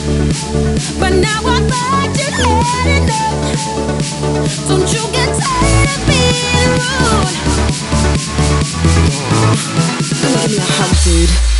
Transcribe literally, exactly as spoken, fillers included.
But now I thought you'd had enough. Don't you get tired of being rude? Come and give me a hug, dude.